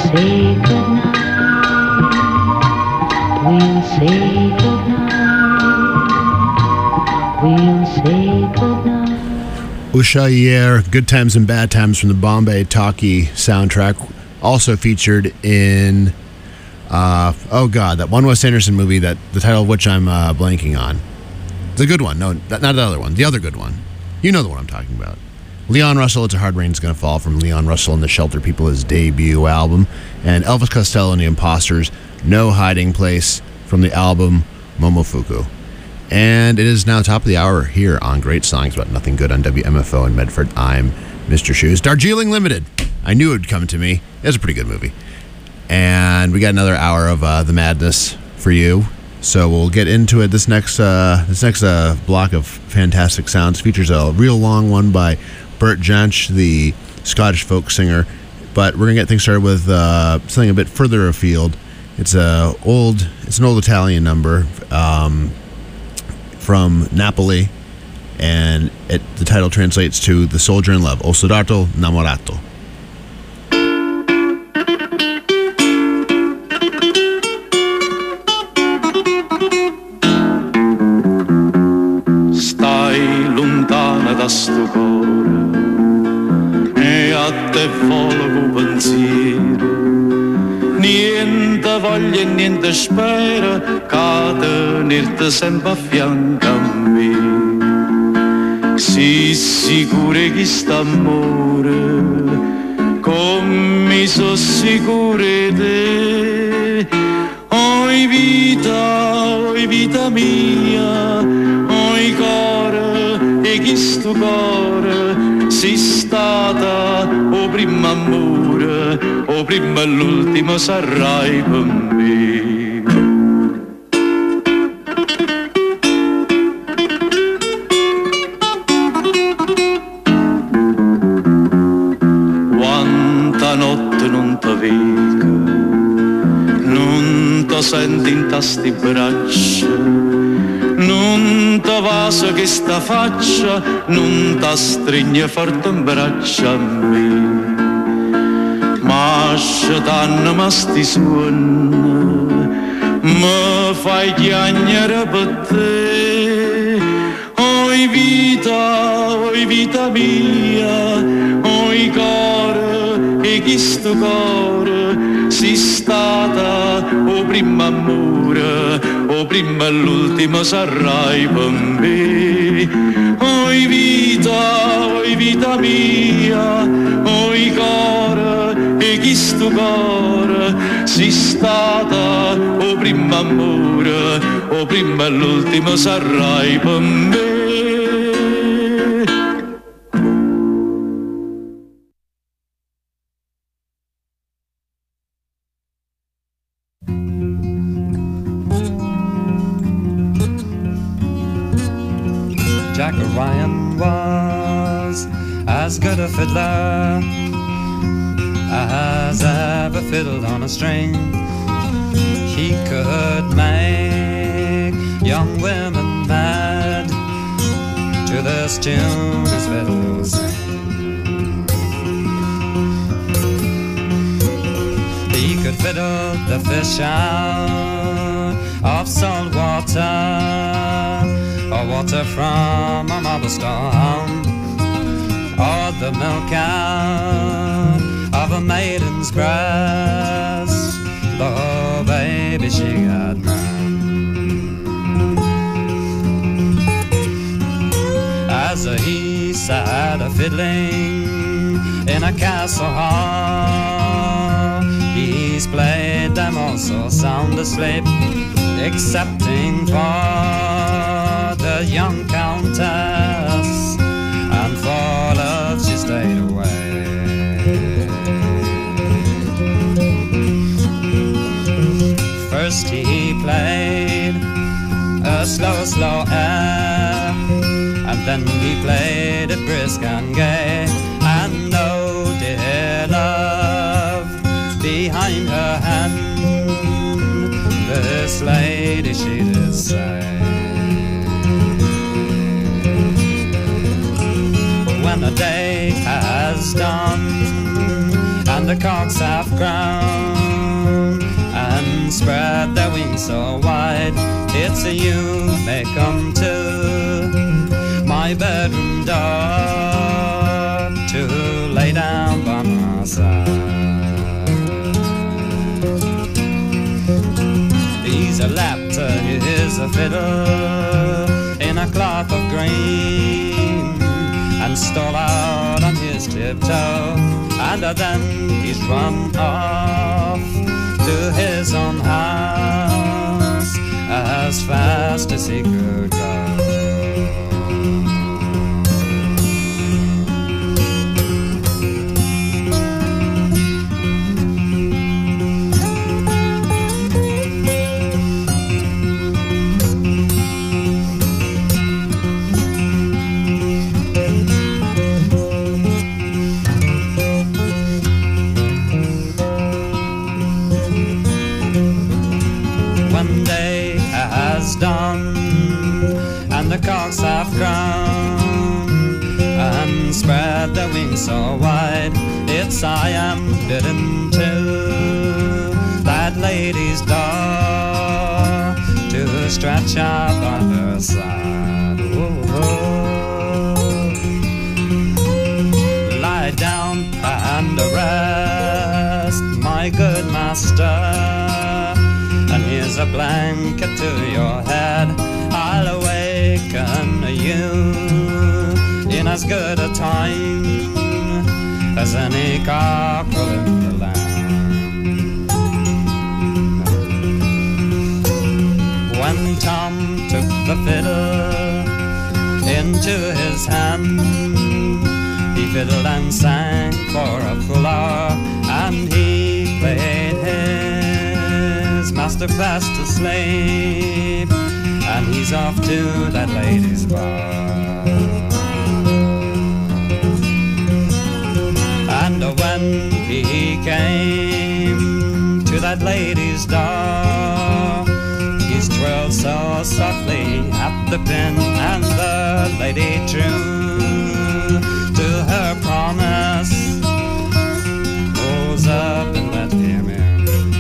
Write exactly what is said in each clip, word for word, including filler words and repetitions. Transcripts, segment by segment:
say goodnight. We'll say goodnight. We'll say goodnight. Usha Yer, Good Times and Bad Times from the Bombay Talkie soundtrack, also featured in, uh, oh God, that one Wes Anderson movie, that the title of which I'm uh, blanking on. The good one, no, not the other one, the other good one. You know the one I'm talking about. Leon Russell, It's a Hard Rain's Gonna Fall from Leon Russell and the Shelter People, his debut album. And Elvis Costello and the Imposters, No Hiding Place from the album Momofuku. And it is now top of the hour here on Great Songs About Nothing Good on W M F O in Medford. I'm Mister Shoes. Darjeeling Limited. I knew it would come to me. It was a pretty good movie. And we got another hour of uh, the madness for you. So we'll get into it. This next uh, this next uh, block of fantastic sounds features a real long one by Bert Jansch, the Scottish folk singer. But we're going to get things started with uh, something a bit further afield. It's a old, it's an old Italian number um, from Napoli, and it, the title translates to The Soldier in Love, O Soldato Innamorato. Stai lontana da sto cuore e a te volo pensiero, niente voglia e niente spera che tenirti sempre a fianco a me. Sii sicura che st'amore come so sicura di te. Oi vita, oi vita mia, oi cuore e chi sto cuore sei stata o primo amore o prima e l'ultimo sarai per me. Quanta notte non ti vedo, non ti senti in tasti braccia, non ti vaso che sta faccia, non ti stringe forte in braccia a me. Ma scetanno ma sti suoni, mi fai chiagnere per te. Oi vita, oi vita mia, oi cuore e chi sto cuore sei stata o primo amore o prima e l'ultimo sarai per me. Oi vita, oi vita mia, oi cuore e chi sto cuore sei stata o primo amore o prima e l'ultimo sarai per me. Jack Ryan was as good a fiddler as ever fiddled on a string. He could make young women mad to this tune his fiddle sang. He could fiddle the fish out of salt water, or water from a marble stone, or the milk out of a maiden's breast, the baby she got none. As he sat a fiddling in a castle hall, he's played them all so sound asleep, excepting for the young countess, and for love she stayed away. First he played a slow, slow air, and then he played it brisk and gay. And oh dear love, behind her hand, this lady she did say, when the day has done and the cocks have grown and spread their wings so wide. It's a you may come to my bedroom door to lay down by my side. He's a laughter, he's a fiddle in a cloth of green, and stole out on his tiptoe, and then he's run off to his own house as fast as he could go. Done, and the cocks have grown and spread their wings so wide. It's I am bidden to that lady's door to stretch out by her side. Whoa. Lie down and rest, my good master. Here's a blanket to your head. I'll awaken you in as good a time as any cockerel in the land. When Tom took the fiddle into his hand, he fiddled and sang for a full hour, and he played his master fast asleep, and he's off to that lady's bar. And when he came to that lady's door, he twirled so softly at the pin, and the lady, true to her promise, rose up and let him in.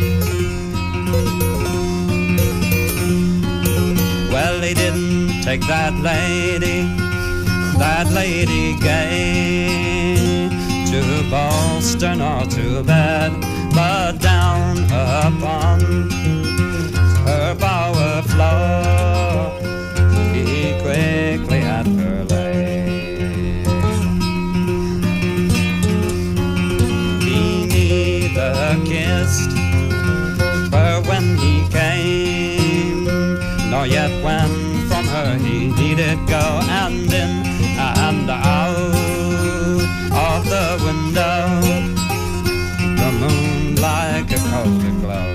Well, he didn't take that lady, that lady gay, to Boston or to bed, but down upon her bower floor he quickly had her laid. He neither kissed her when he came, nor yet when from her he did go, and in and out of the window the moon like a cold glow.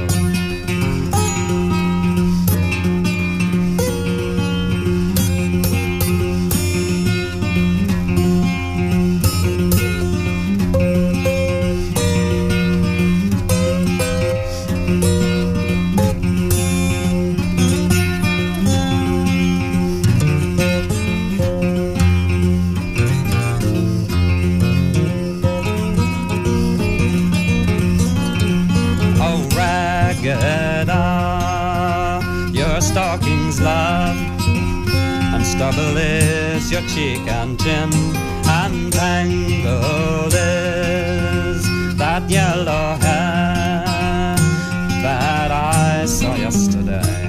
Stockings, love, and stubble is your cheek and chin, and tangled is that yellow hair that I saw yesterday.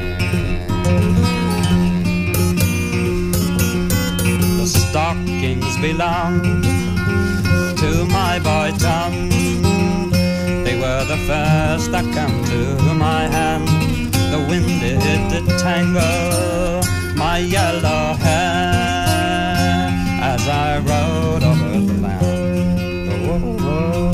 The stockings belong to my boy Tom. They were the first that come to my hand. The wind did tangle my yellow hair as I rode over the land. Oh, oh,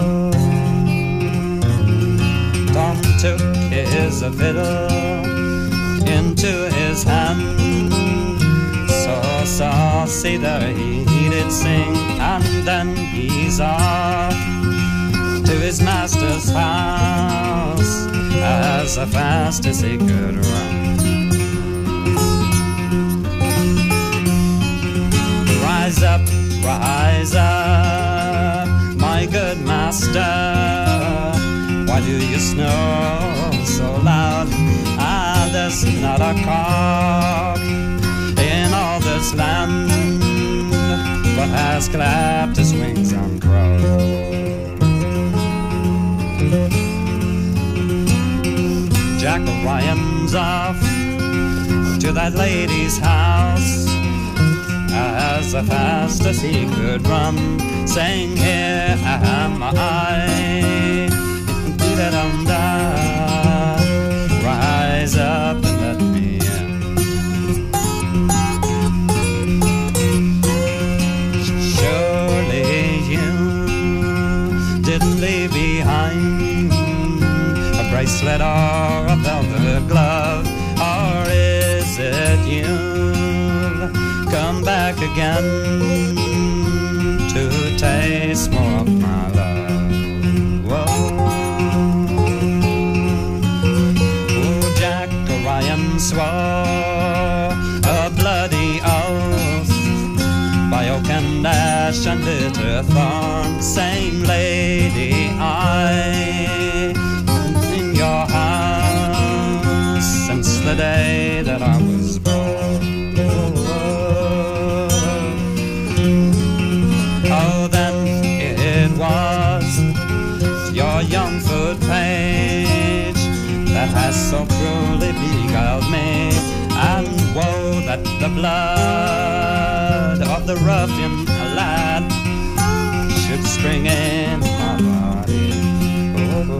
oh. Tom took his fiddle into his hand, so saucy there he did sing, and then he's off to his master's house as fast as he could run. Rise up, rise up, my my good master, why do you snore so loud? Ah, there's not a cock in all this land but has clapped his wings and crowed. Jack O'Ryan's off to that lady's house as fast as he could run, saying, "Here am I, dee-da-dum-da, rise up and let me in." Surely you didn't leave behind a bracelet or a velvet glove, or is it you'll come back again to taste more of my love? Whoa. Oh, Jack O'Ryan swore a bloody oath by oak and ash and bitter thorn, saying, "Lady, I in your house since the day that I was born." Oh, then it was your young foot page that has so cruelly beguiled me, and woe that the blood of the ruffian lad should spring in my body. Oh,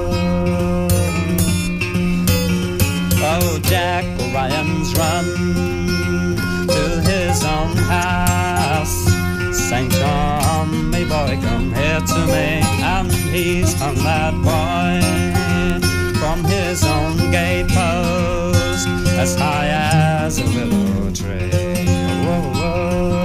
oh, Jack O'Ryan's run to his own house, saying, "Come, me boy, come here to me," and he's hung that boy from his own gatepost as high as a willow tree. Whoa, whoa.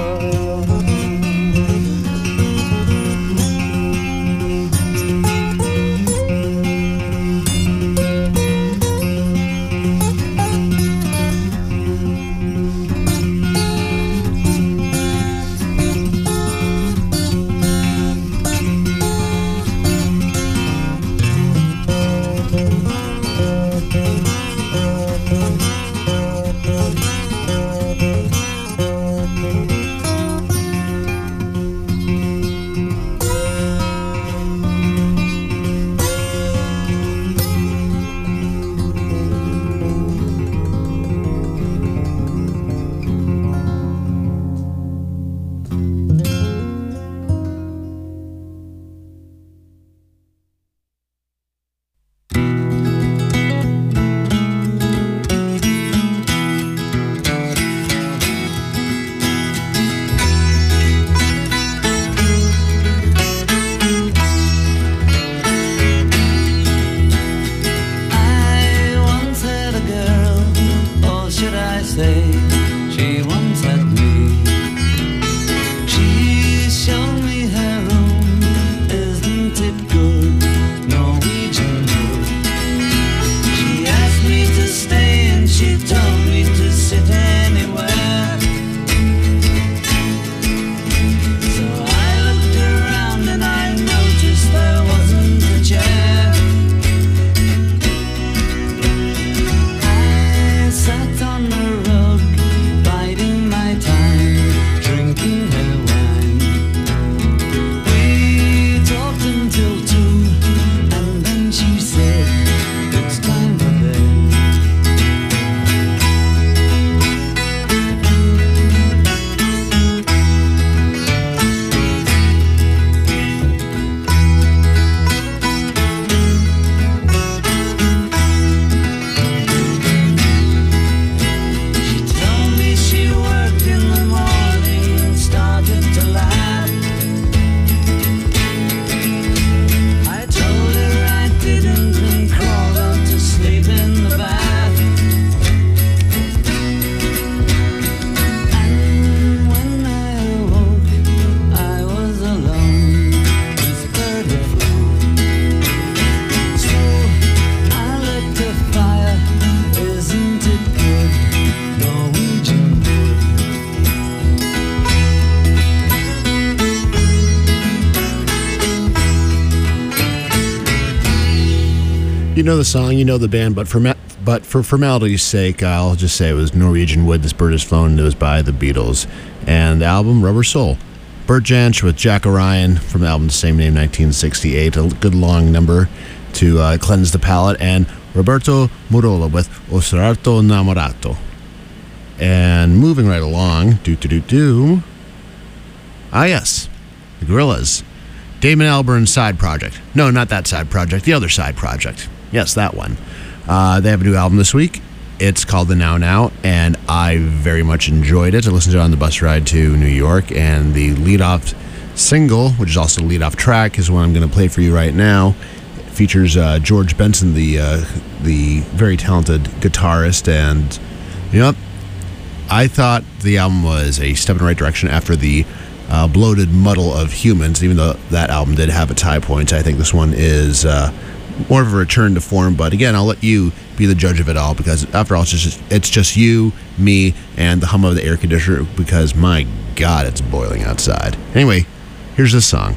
You know the song, you know the band, but for ma- but for formality's sake, I'll just say it was Norwegian Wood, This Bird Has Flown, and it was by the Beatles. And the album, Rubber Soul. Bert Jansch with Jack Orion from the album, the same name, nineteen sixty-eight. A good long number to uh, cleanse the palate. And Roberto Murola with O Sarto Namorato. And moving right along, do-do-do-do. Ah, yes, the Gorillaz. Damon Albarn's side project. No, not that side project, the other side project. Yes, that one. Uh, they have a new album this week. It's called The Now Now, and I very much enjoyed it. I listened to it on the bus ride to New York, and the lead-off single, which is also the lead-off track, is one I'm going to play for you right now. It features uh, George Benson, the uh, the very talented guitarist, and you know, I thought the album was a step in the right direction after the uh, bloated muddle of Humans. Even though that album did have its high points, I think this one is uh, more of a return to form. But again, I'll let you be the judge of it all, because after all, it's just it's just you, me, and the hum of the air conditioner, because my God, it's boiling outside. Anyway, here's this song.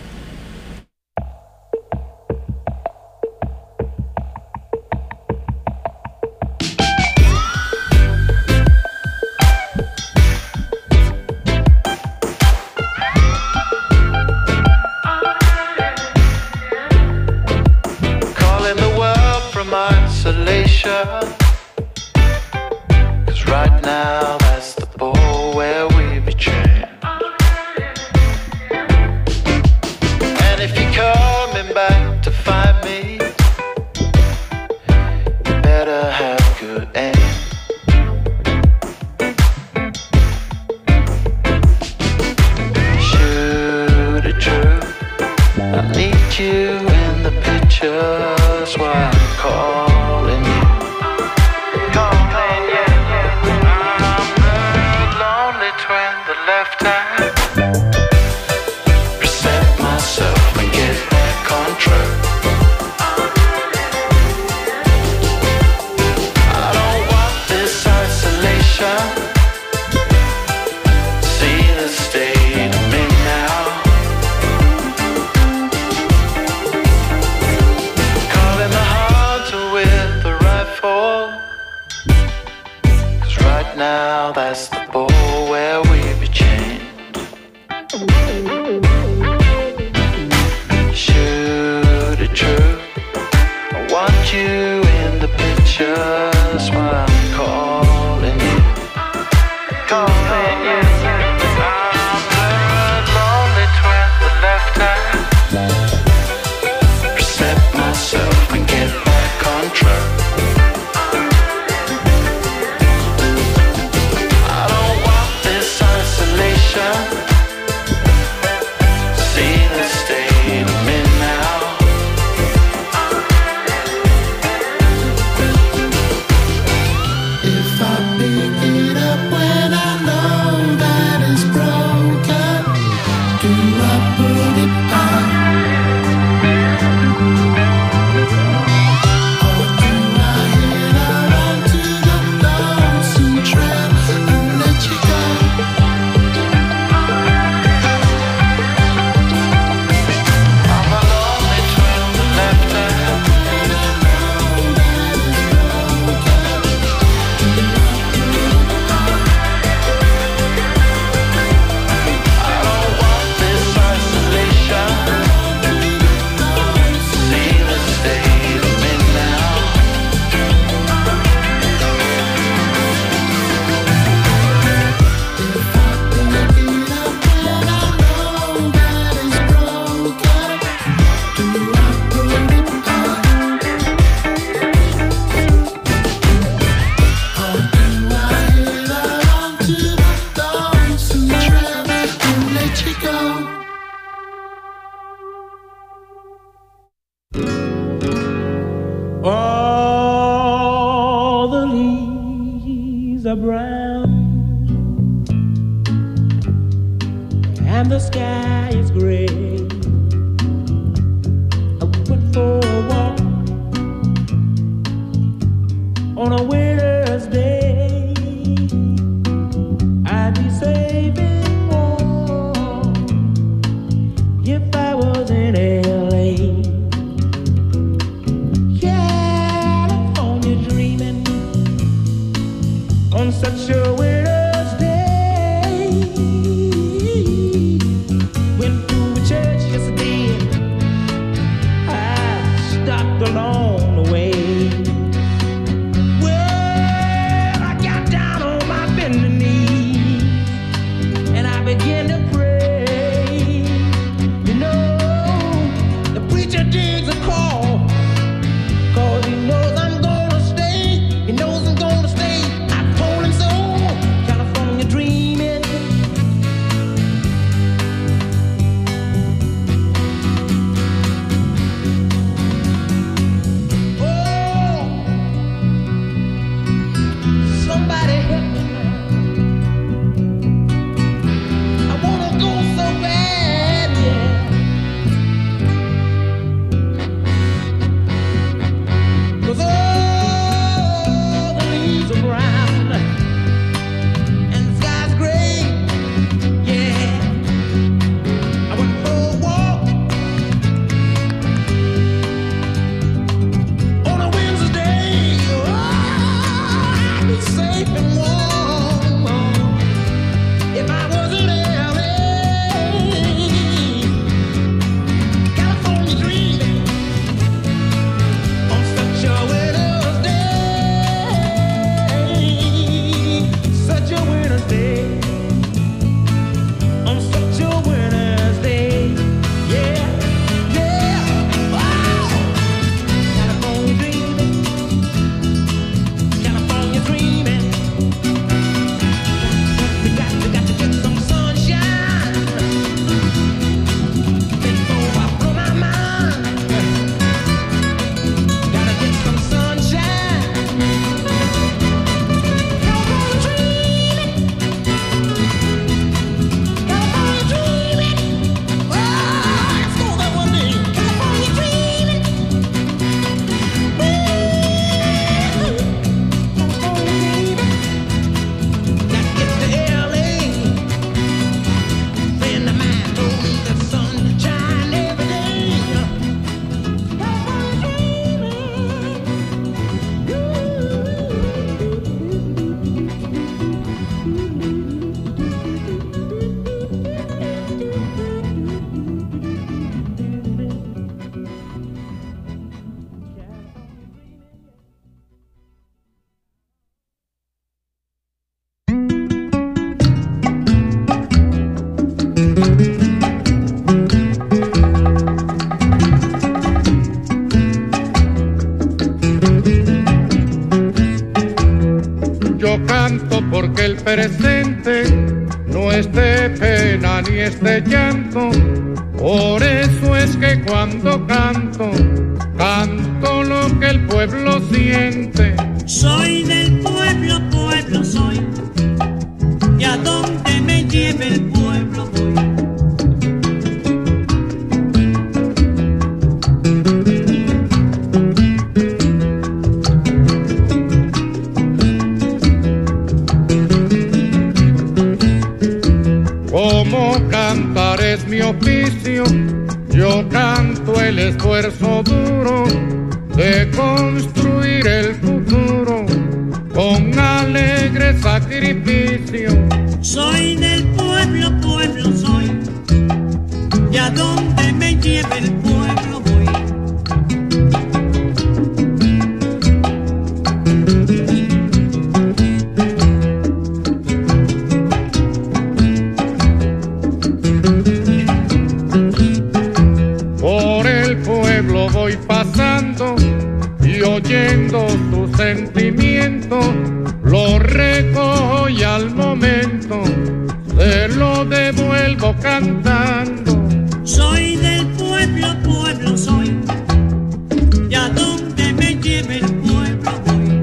Cause right now that's the ball where we be trained. And if you're coming back to find me, you better have good aim. Shoot it true, I need you in the picture, that's why I'm calling you. Left hand, reset myself and get back on track. I don't want this isolation. See the state I'm in now. Calling the hunter with the rifle. Cause right now that's the ball where we shoot it true. I want you in the picture, that's why I'm calling you. Calling you. I'm the lonely twin, the left hand. Reset myself and get back on track. I don't want this isolation. If I was in L A, yeah. walked along the way. Well, I got down on my bending knee and I began to pray. You know, the preacher digs a call, cause he knows I'm gonna stay. He knows I'm gonna stay. I told him so. California dreaming. Oh, somebody help me now. I wanna go so bad, yeah. Cause all the leaves are brown and the sky's gray, yeah. I went for a walk on a Wednesday. Oh, I'd be safe and warm if I was in L A. California dreaming on such a winter's day, such a winter's day, on such a winter's day, yeah, yeah. Wow. California dreaming, California dreaming. We got, we got to get some sunshine before I blow my mind. Gotta get some sunshine. California dreaming, California dreaming. Oh, let's go that one day. California dreaming. Woo. California dreaming. Got to get to L A. Friend of mine told me the sun shine every day. California Yo canto porque el presente no es de pena ni es de llanto. Por eso es que cuando canto, canto lo que el pueblo siente. Soy del pueblo, pueblo soy, y a donde me lleve el pueblo voy. Como cantar es mi oficio, yo canto el esfuerzo duro de construir el futuro con alegre sacrificio. Soy del pueblo, pueblo soy, y a donde me lleve el pueblo voy. Por el pueblo voy pasando y oyendo tu sentimiento, lo recojo y al momento te lo devuelvo cantando. Soy del pueblo, pueblo soy, y a donde me lleve el pueblo voy.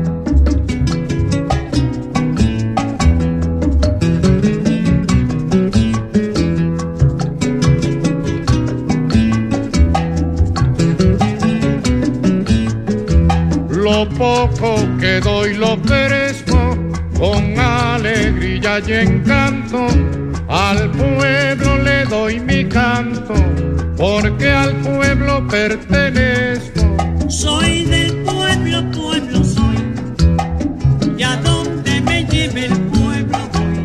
Lo poco que doy lo ofrezco con alegría y encanto. Al pueblo le doy mi canto, porque al pueblo pertenezco. Soy del pueblo, pueblo soy, y a donde me lleve el pueblo voy.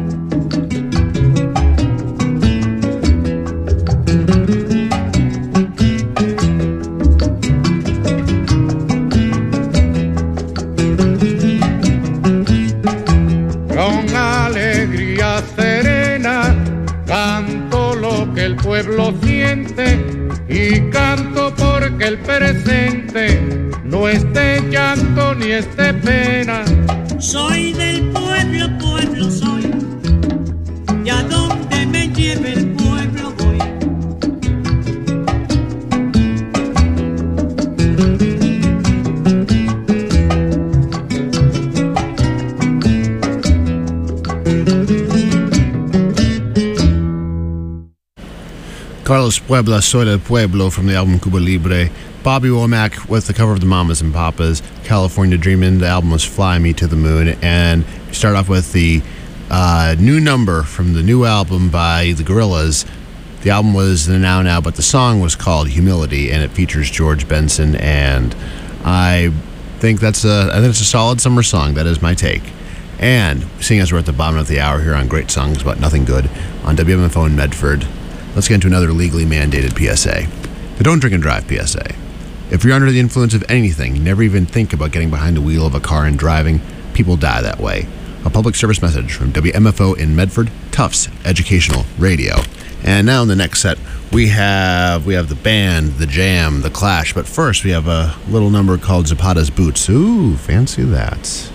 canto porque el presente no es de llanto ni es de pena. Soy del pueblo, pueblo soy, y a donde me lleve el pueblo voy. Carlos Puebla, Soy del Pueblo from the album Cuba Libre. Bobby Womack with the cover of the Mamas and Papas, California Dreamin'. The album was Fly Me to the Moon. And we start off with the uh, new number from the new album by the Gorillaz. The album was the Now Now, but the song was called Humility, and it features George Benson. And I think that's a, I think it's a solid summer song. That is my take. And seeing as we're at the bottom of the hour here on Great Songs About Nothing Good on W M F O in Medford, let's get into another legally mandated P S A. The Don't Drink and Drive P S A. If you're under the influence of anything, never even think about getting behind the wheel of a car and driving. People die that way. A public service message from W M F O in Medford, Tufts Educational Radio. And now in the next set, we have we have the band, the Jam, the Clash. But first, we have a little number called Zapata's Boots. Ooh, fancy that.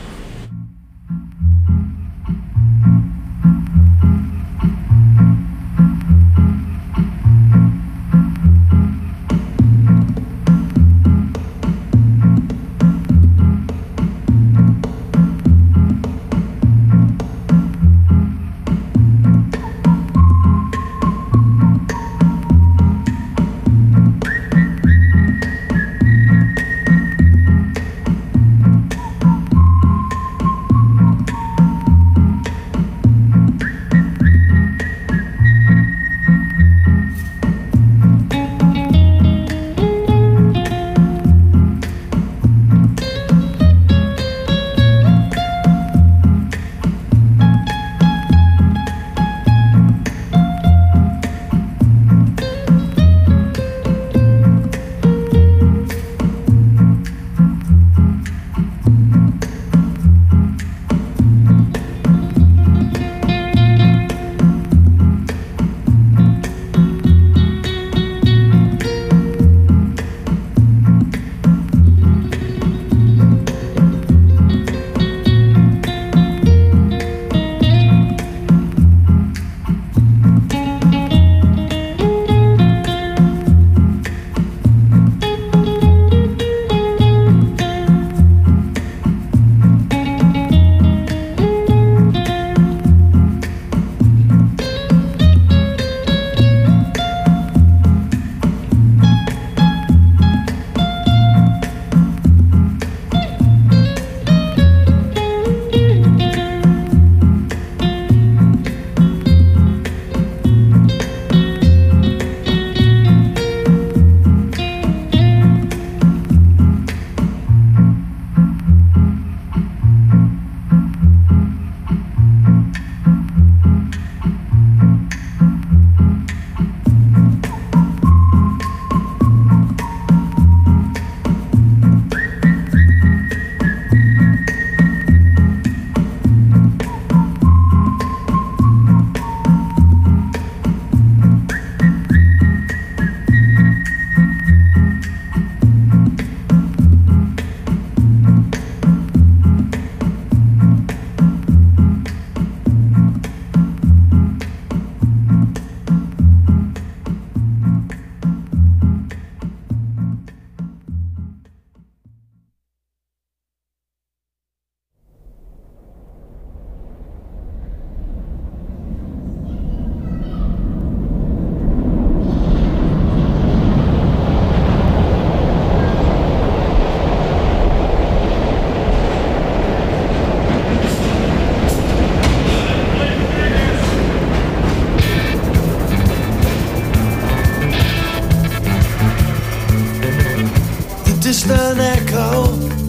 distant echo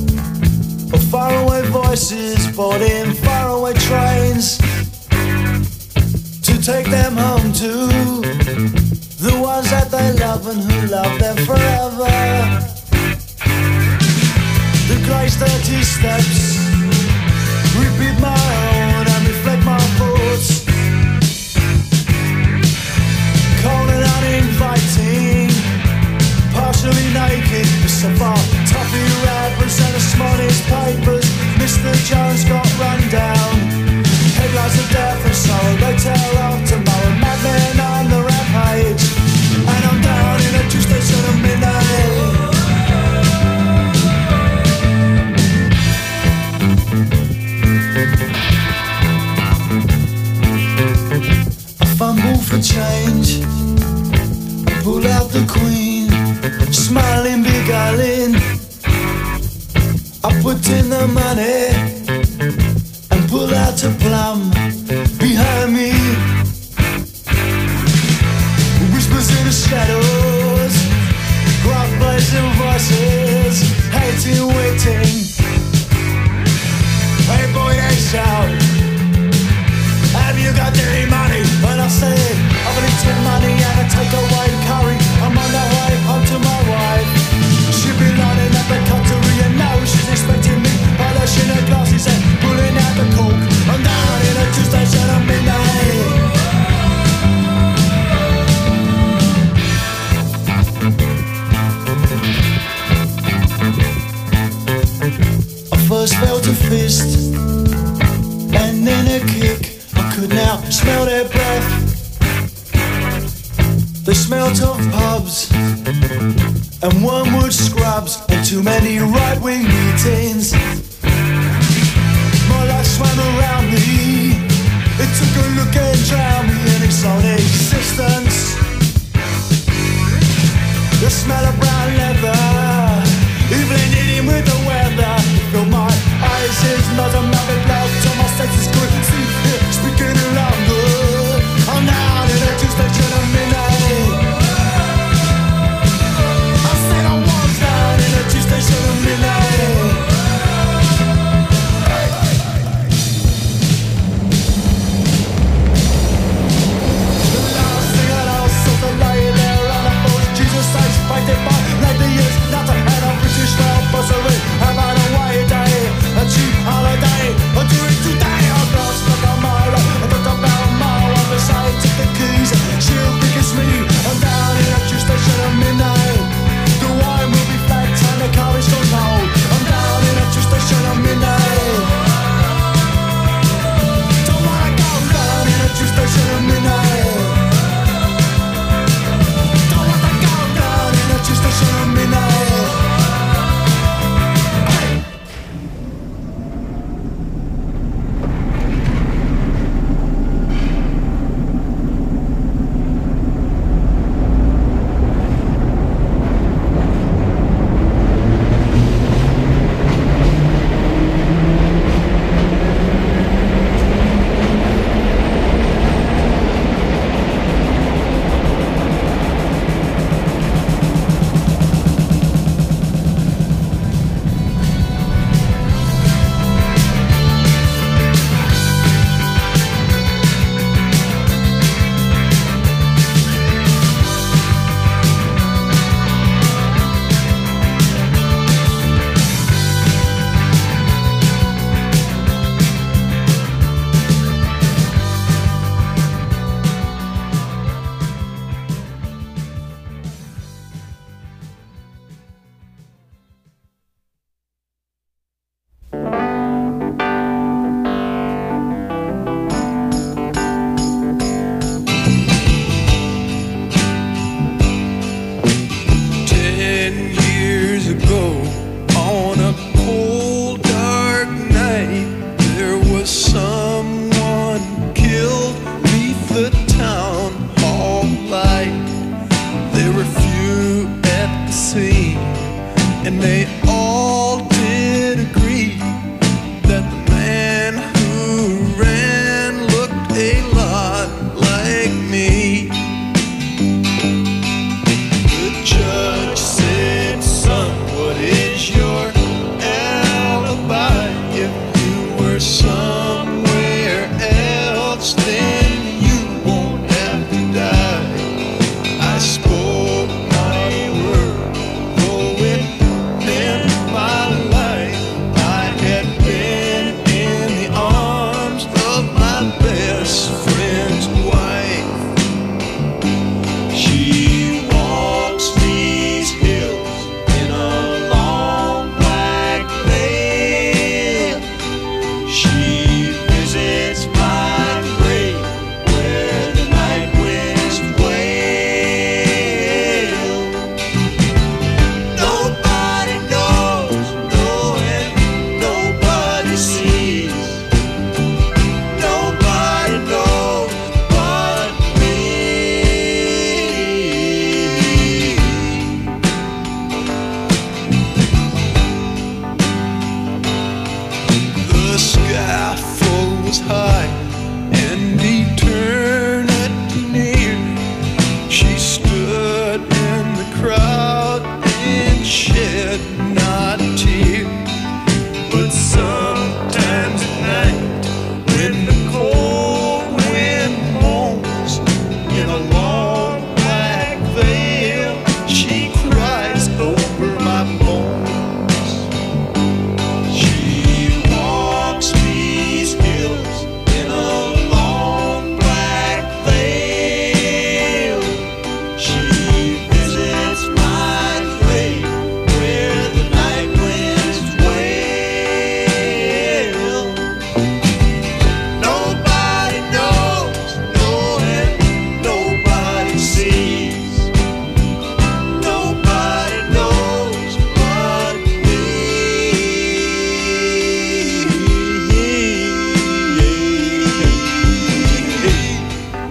of faraway voices boarding faraway trains to take them home to the ones that they love and who love them forever. The grey sturdy steps repeat my own and reflect my thoughts, cold and uninviting, naked, so far. Toffee wrappers and the smallest papers. Mister Jones got run down. Headlines of death and sorrow, they tell of tomorrow. Madmen on the rampage, and I'm down in a Tuesday sort of midnight. I fumble for change, I pull out the queen, smiling, beguiling. I put in the money and pull out a plum behind me. Whispers in the shadows, gruff blazing voices, hating, waiting. Hey boy, they shout, have you got dirty money? And I say, I've been eating money and I take away curry. I'm on the way home to my wife. She be lining at the cutlery and now she's expecting me. Polishing her glasses and pulling out the cork. I'm down in a Tuesday shut at midnight. I first felt a fist and then a kick. I could now smell their breath. They smelt of pubs and wormwood scrubs and too many right-wing meetings. My life swam around me. It took a look and drowned me in its own existence. The smell of brown leather, even eating with the weather. Fill my eyes, his nose, and mouth with blood till my senses could see it speaking louder. I'm down in a Tuesday till the midnight. I said I was down in a Tuesday till the midnight. The last thing I know, so the lying there on a post, Jesus says, fighting by like the years, not to head of British rail buzzering. About a white day, a cheap holiday, or do it today, or lost like a mile. I thought about a mile on the side, took the keys, she'll think it's me. I'm down in a Tuesday till the midnight. The wine will be flat and the car is gone cold. I'm down in a Tuesday till the midnight. Don't wanna go down in a Tuesday till the midnight. Don't wanna go down in a Tuesday till the midnight. Spoke my word, going in shed not a tear. But sometimes at night, when the cold wind moans in a long black veil, she cries over my bones. She walks these hills in a long black veil. She visits my grave where the night winds wail. Nobody knows, no, and nobody sees. Nobody knows but me.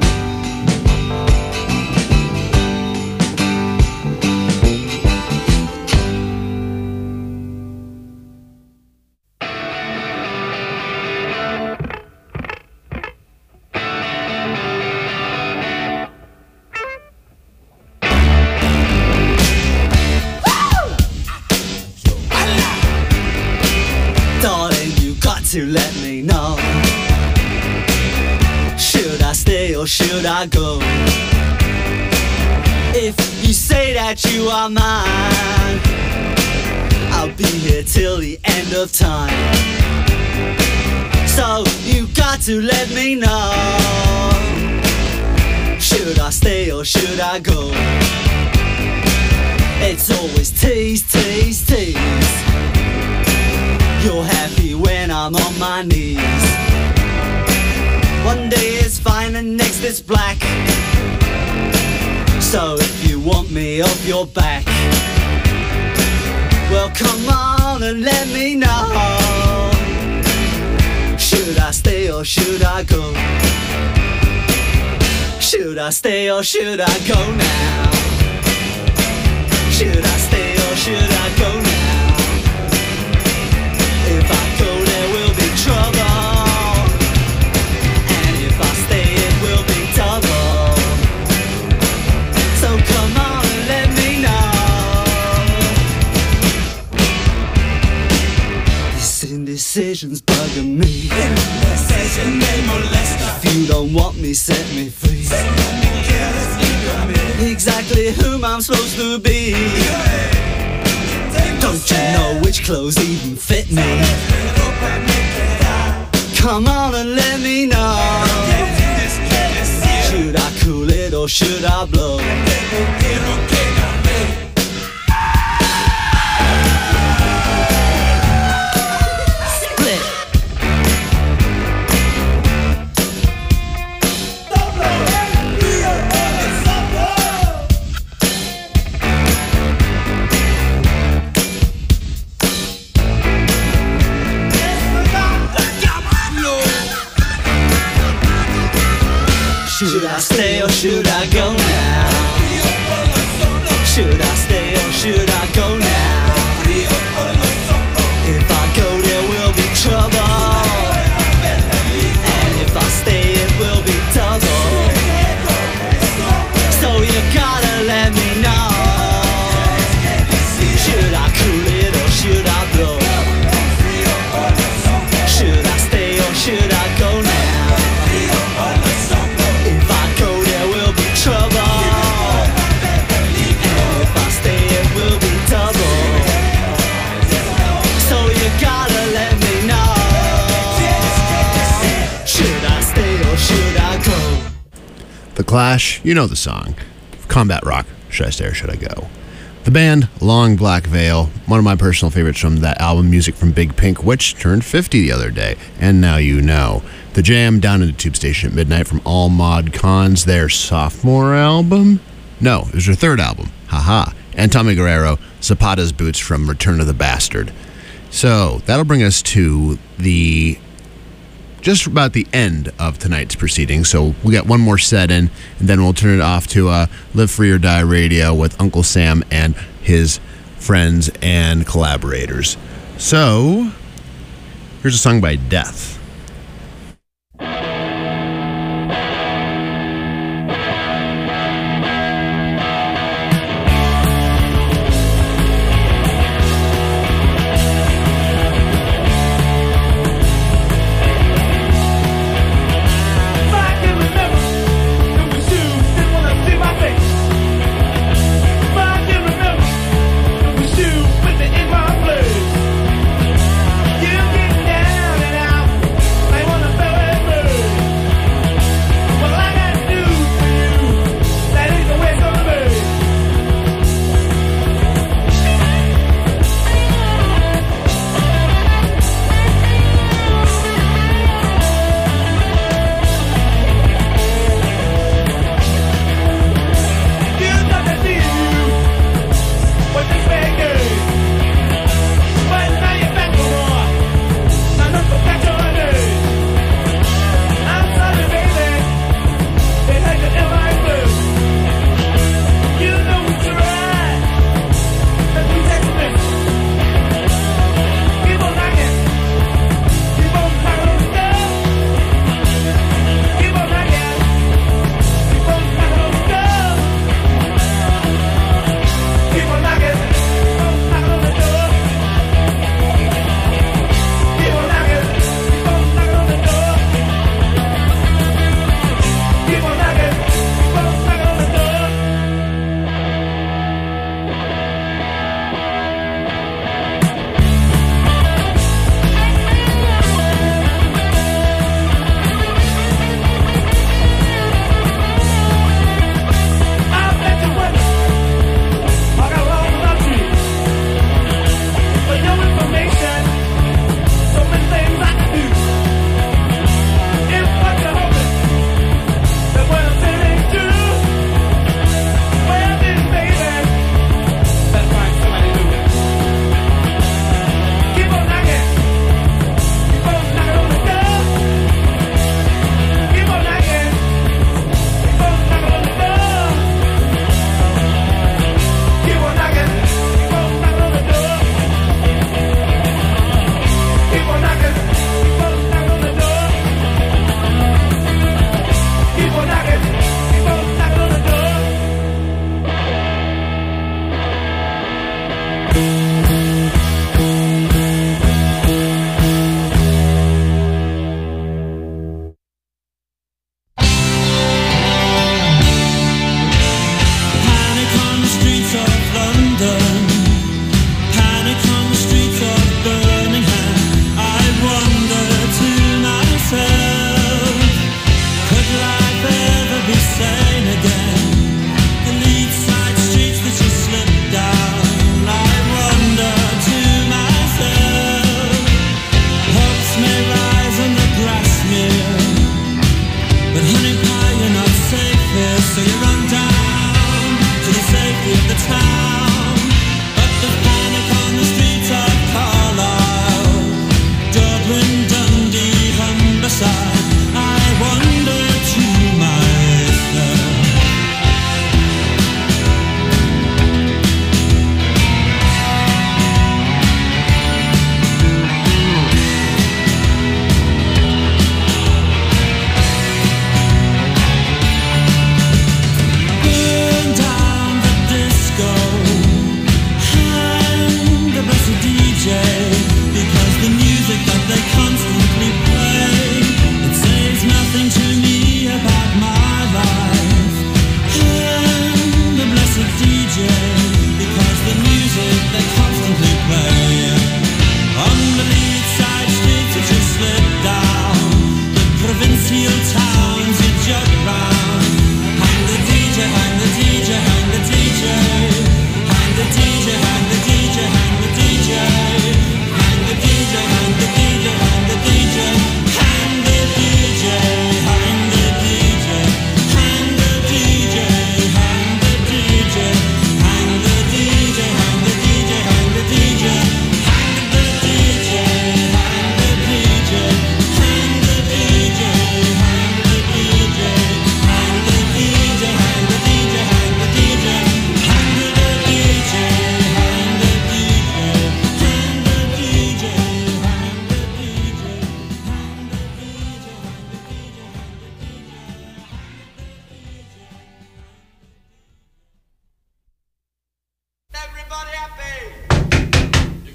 Darling, you got to let me know. Should I stay or should I go? If you say that you are mine, I'll be here till the end of time. So you got to let me know. Should I stay or should I go? It's always tease, tease, tease. You're happy when I'm on my knees. One day it's fine and next it's black. So if you want me off your back, well come on and let me know. Should I stay or should I go? Should I stay or should I go now? Should I stay or should I go now? If I go there will be trouble, and if I stay it will be double. So come on and let me know. This indecision's bugging me. If you don't want me, set me free. Exactly whom I'm supposed to be. Don't you know which clothes even fit me? Come on and let me know. Should I cool it or should I blow? Split. Should I stay or should I go now? Should I stay or should I go now? If I go there will be trouble, and if I stay it will be double. So you gotta let me know. Should I cool it or should I blow? Should I stay or should I go now? Trouble, and if I stay it will be double. So you gotta let me know. Should I stay or should I go? The Clash, you know the song. Combat Rock, Should I Stay or Should I Go? The band, Long Black Veil, one of my personal favorites from that album, Music from Big Pink, which turned fifty the other day, and now you know. The Jam, Down in the Tube Station at Midnight from All Mod Cons, their sophomore album? No, it was their third album, haha. And Tommy Guerrero, Zapata's Boots from Return of the Bastard. So, that'll bring us to the just about the end of tonight's proceedings. So we got one more set in, and then we'll turn it off to uh, Live Free or Die Radio with Uncle Sam and his friends and collaborators. So, here's a song by Death.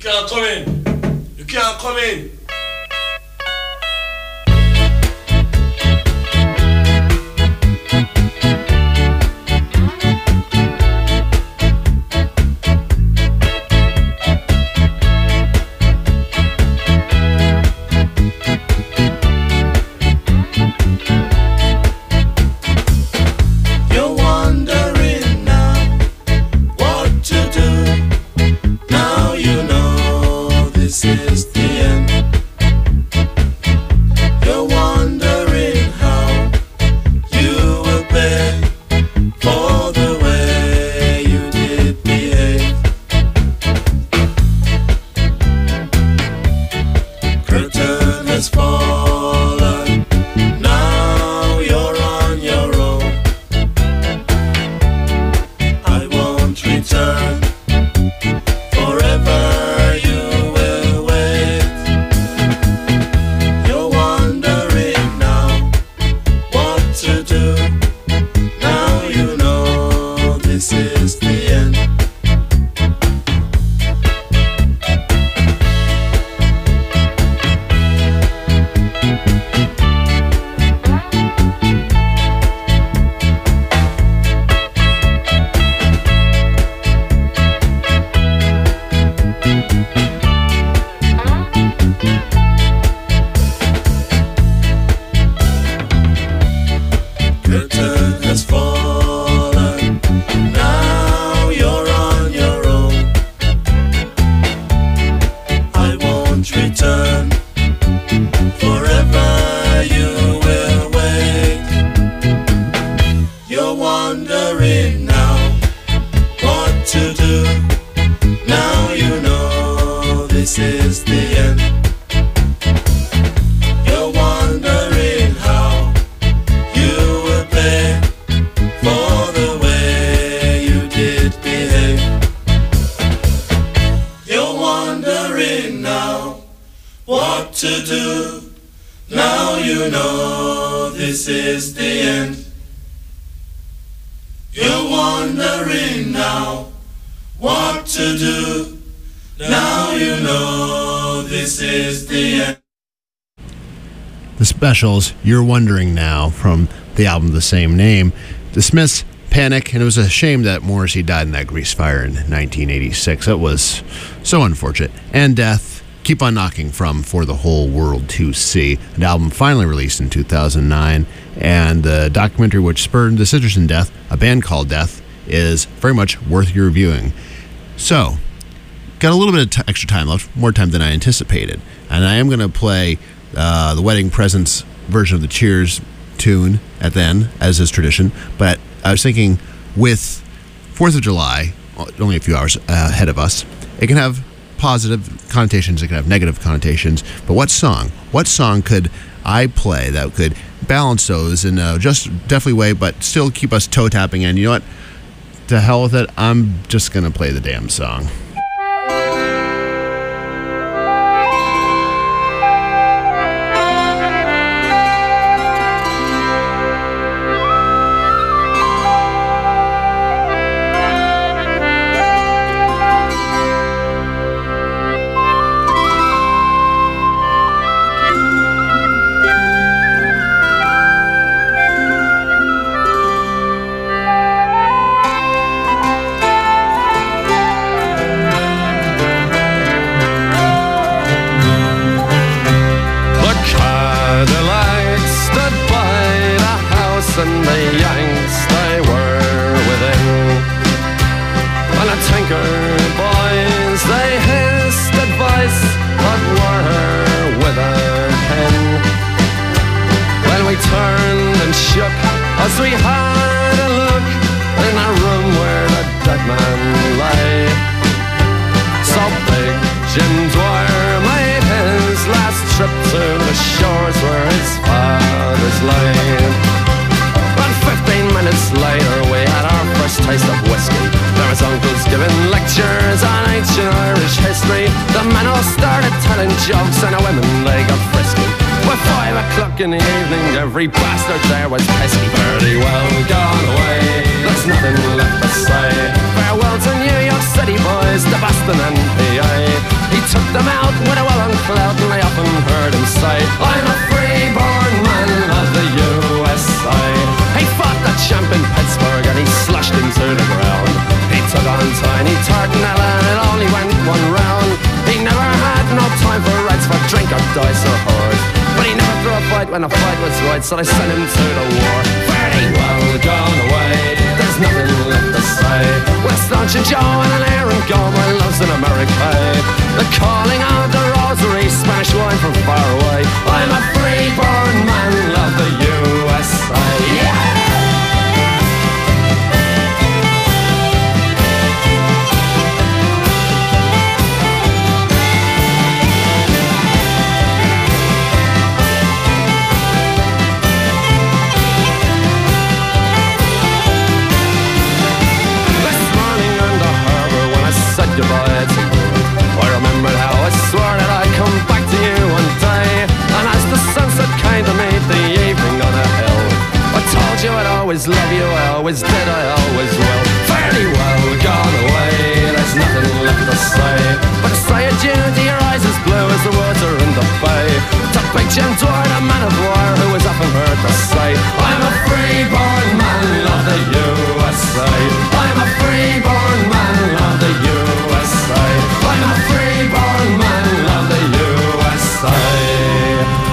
can't come in. You can't come in. Specials, You're Wondering Now, from the album of the same name. The Smiths, Panic, and it was a shame that Morrissey died in that grease fire in nineteen eighty-six. It was so unfortunate. And Death, Keep on Knocking, from For the Whole World to See, an album finally released in two thousand nine, and the documentary which spurred the Citizen Death, A Band Called Death, is very much worth your viewing. So, got a little bit of t- extra time left, more time than I anticipated, and I am going to play Uh, the Wedding Presents version of the Cheers tune at the end, as is tradition. But I was thinking, with fourth of July, only a few hours ahead of us, it can have positive connotations, it can have negative connotations. But what song? What song could I play that could balance those in a just definitely way, but still keep us toe tapping? And you know what? To hell with it, I'm just going to play the damn song. In the evening, every bastard there was pesky, pretty well gone away. There's nothing left to say. Farewell to New York City, boys, to Boston and P A. He took them out with a well-hung clout, and I often heard him say, I'm a free-born man of the U S A. He fought the champ in Pittsburgh and he slashed him to the ground. He took on Tiny Tartanella and it only went one round. He never had no time for rights, for drink or dice or horde. But he never threw a fight when a fight was right, so they sent him to the war. Very well gone away, there's nothing left to say. West Launch and Joe and an Aaron Goldman loves in America. The calling of the rosary, Spanish wine from far away. I'm a free-born man of the U S A. Yeah! Goodbye to you. I remembered how I swore that I'd come back to you one day. And as the sunset kind of made the evening on a hill, I told you I'd always love you, I always did, I always will. Fairly well gone away, there's nothing left to say. But to say adieu to your eyes as blue as the water in the bay. To Big Jim Dwyer, a man of war who was often heard to say, I'm a free-born man of the U S A. I'm a free-born man of the U S A. I'm a free-born man of the U S A.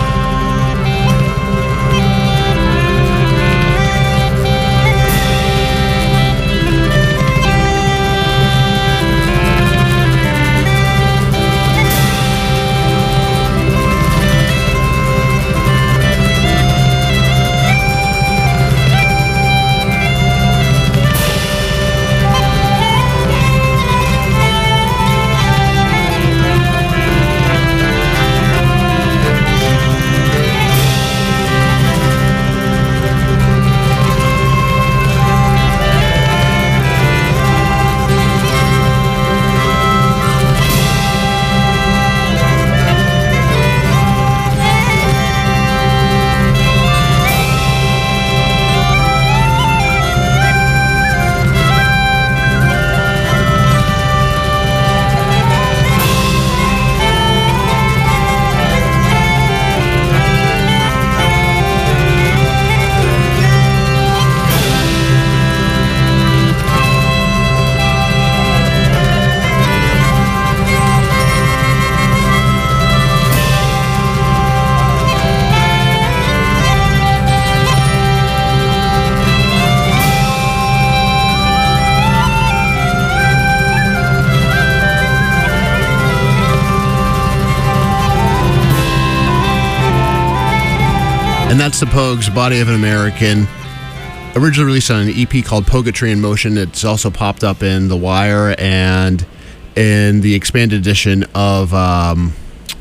And that's the Pogues, Body of an American, originally released on an E P called Pogetry in Motion. It's also popped up in The Wire and in the expanded edition of, um,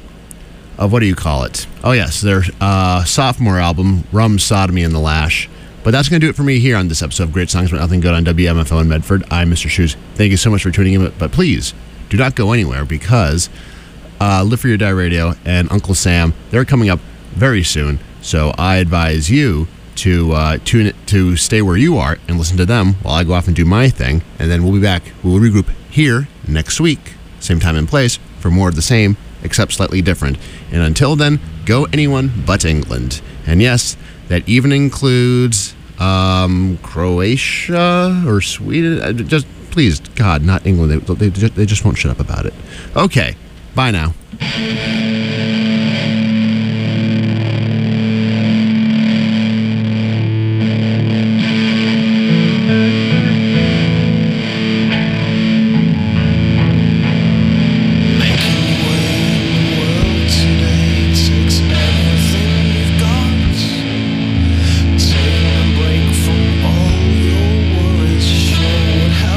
of what do you call it? Oh, yes, their uh, sophomore album, Rum, Sodomy, and the Lash. But that's going to do it for me here on this episode of Great Songs But Nothing Good on W M F O in Medford. I'm Mister Shoes. Thank you so much for tuning in, but please do not go anywhere because uh, Live for Your Die Radio and Uncle Sam, they're coming up very soon. So I advise you to uh, tune it, to stay where you are and listen to them while I go off and do my thing. And then we'll be back. We'll regroup here next week, same time and place, for more of the same, except slightly different. And until then, go anyone but England. And yes, that even includes um, Croatia or Sweden. Just please, God, not England. They, they, just, they just won't shut up about it. Okay, bye now.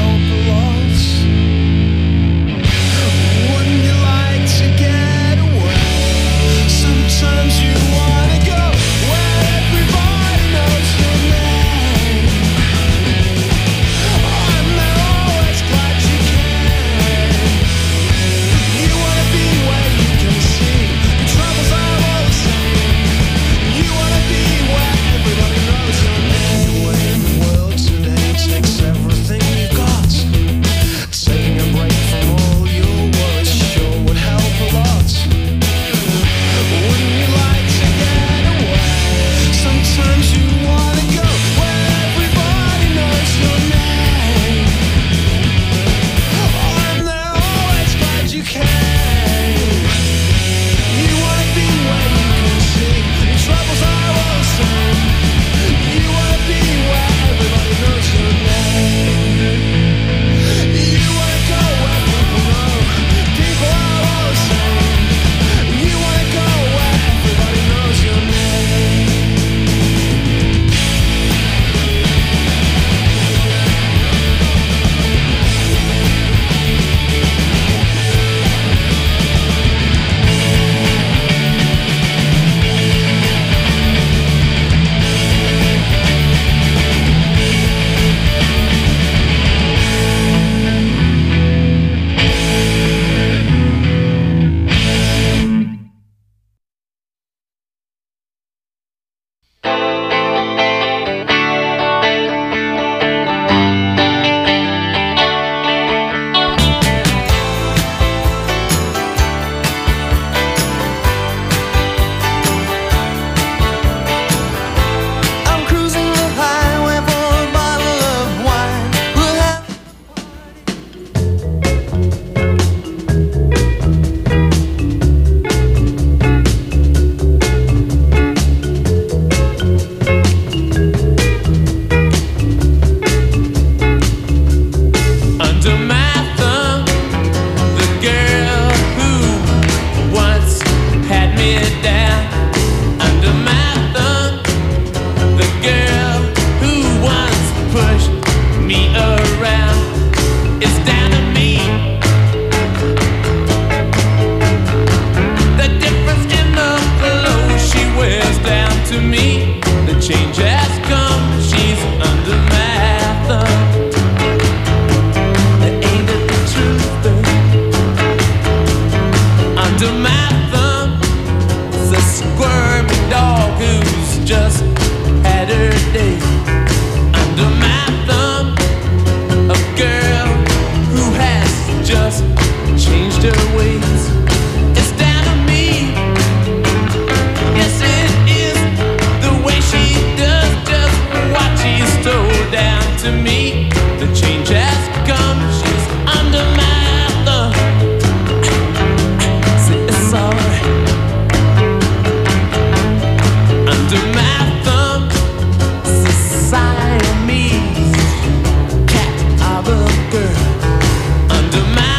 Wouldn't you like to get away? after weeks.